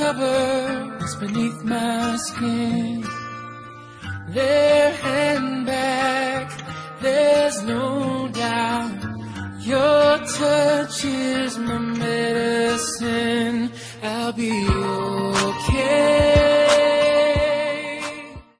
covers beneath my skin. There and back, there's no doubt. Your touch is my medicine. I'll be yours.